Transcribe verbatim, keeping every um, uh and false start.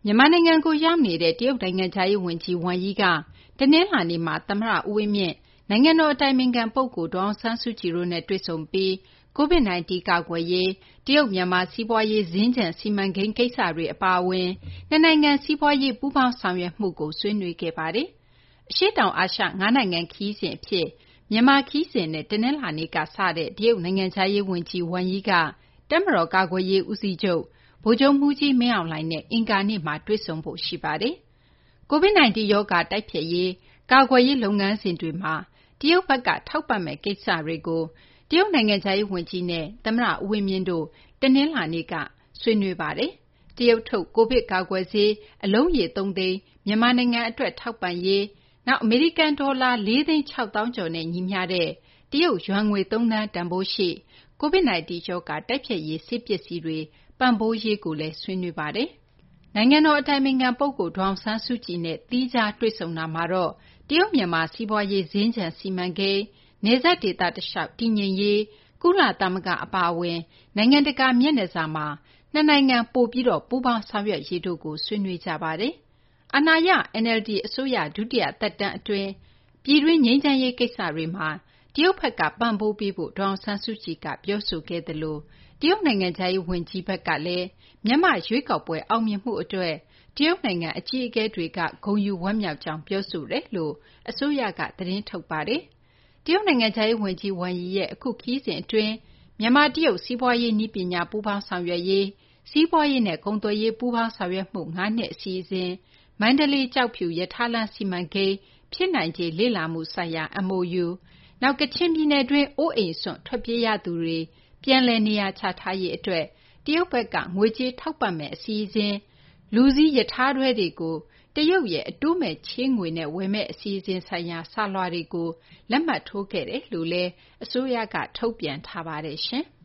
မြန်မာနိုင်ငံကိုရောက်နေတဲ့တရုတ်နိုင်ငံခြားရေးဝန်ကြီးဝမ်ယီကတနင်္လာနေ့မှာသမ္မတဦးဝင်းမြင့်၊နိုင်ငံတော်အတိုင်ပင်ခံပုဂ္ဂိုလ်ဒေါ်အောင်ဆန်းစုကြည်တို့နဲ့တွေ့ဆုံပြီး ကိုဗစ် ၁၉ ကာကွယ်ရေး၊တရုတ်-မြန်မာစီးပွားရေးစင်္ကြန်စီမံကိန်းကိစ္စတွေအပါအဝင်နှစ်နိုင်ငံစီးပွားရေးပူးပေါင်းဆောင်ရွက်မှုကိုဆွေးနွေးခဲ့ပါတယ်။အရှေ့တောင်အာရှငါးနိုင်ငံခရီးစဉ်အဖြစ်မြန်မာခရီးစဉ်နဲ့တနင်္လာနေ့ကစတဲ့တရုတ်နိုင်ငံခြားရေးဝန်ကြီးဝမ်ယီကတပ်မတော်ကာကွယ်ရေးဦးစီးချုပ်ဗိုလ်ချုပ်မှူးကြီးမင်းအောင်လှိုင်နဲ့အင်္ဂါနေ့မှာတွေ့ဆုံဖို့ရှိပါတယ်။ ကိုဗစ် ၁၉ ရောဂါတိုက်ဖျက်ရေး၊ကာကွယ်ရေးလုပ်ငန်းစဉ်တွေမှာတရုတ်ဘက်ကထောက်ပံ့မယ့်ကိစ္စတွေကိုတရုတ်နိုင်ငံခြားရေးဝန်ကြီးနဲ့သမ္မတဦးဝင်းမြင့်တို့တနင်္လာနေ့ကဆွေးနွေးခဲ့ပါတယ်။တရုတ်ထုတ်ကိုဗစ်ကာကွယ်ဆေးအလုံးရေသုံးသိန်းမြန်မာနိုင်ငံအတွက်ထောက်ပံ့ရေး၊နောက်အမေရိကန်ဒေါ်လာလေးသိန်းခြောက်သောင်းကျော်နဲ့ညီမျှတဲ့တရုတ်ယွမ်ငွေသုံးသန်းတန်ဖိုးရှိကိုဗစ် ၁၉ ရောဂါတိုက်ဖျက်ရေးဆေးပစ္စည်းတွေပံ့ပိုးရေးကိုလည်းဆွေးနွေးခဲ့ပါတယ်။နိုင်ငံတော်အတိုင်ပင်ခံပုဂ္ဂိုလ်ဒေါ်အောင်ဆန်းစုကြည်နဲ့သီးခြားတွေ့ဆုံတာမှာတော့တရုတ်-မြန်မာစီးပွားရေးစင်္ကြန်စီမံကိန်း၊နယ်စပ်ဒေသတလျှောက်တည်ငြိမ်ရေး၊ကုလသမဂ္ဂအပါအဝင်နိုင်ငံတကာမျက်နှာစာမှာနှစ်နိုင်ငံပိုပြီးပူးပေါင်းဆောင်ရွက်ရေးတို့ကိုဆွေးနွေးကြပါတယ်။အာဏာရ အန်အယ်လ်ဒီ အစိုးရဒုတိယသက်တမ်းအတွင်းပြည်တွင်းငြိမ်းချမ်းရေးကိစ္စတွေမှာတရုတ်ဘက်ကပံ့ပိုးပေးဖို့ဒေါ်အောင်ဆန်းစုကြည်ကပြောဆိုခဲ့သလိုတရုတ်နိုင်ငံခြားရေးဝန်ကြီးဘက်ကလည်းမြန်မာ့ရွေးကောက်ပွဲအောင်မြင်မှုအတွက်တရုတ်နိုင်ငံအကြီးအကဲတွေကဂုဏ်ယူဝမ်းမြောက်ကြောင်းပြောဆိုတယ်လို့အစိုးရကသတင်းထုတ်ပါတယ်။တရုတ်နိုင်ငံခြားရေးဝန်ကြီးဝမ်ယီရဲ့အခုခရီးစဉ်အတွင်းမြန်မာ-တရုတ်စီးပွားရေးနည်းပညာပူးပေါင်းဆောင်ရွက်ရေး၊စီးပွားရေးနဲ့ကုန်သွယ်ရေးပူးပေါင်းဆောင်ရွက်မှုငါးနှစ်အစီအစဉ်၊မန္တလေး-ကျောက်ဖြူရထားလမ်းစီမံကိန်းဖြစ်နိုင်ခြေလေ့လာမှုဆိုင်ရာ အမ် အို ယူ နောက်ကချင်ပြည်နယ်တွင်းအိုးအိမ်စွန့်ထွက်ပြေးရသူတွေပြန်လည်နေရာချထားရေးအတွက်တရုတ်ဘက်ကငွေကြေးထောက်ပံ့မယ့်အစီအစဉ်၊လူစီးရထားတွဲတွေကိုတရုတ်ရဲ့အတိုးမဲ့ချေးငွေနဲ့ဝယ်မယ့်အစီအစဉ်ဆိုင်ရာစာလွှာတွေကိုလက်မှတ်ထိုးခဲ့တယ်လို့လည်းအစိုးရကထုတ်ပြန်ထားပါတယ်။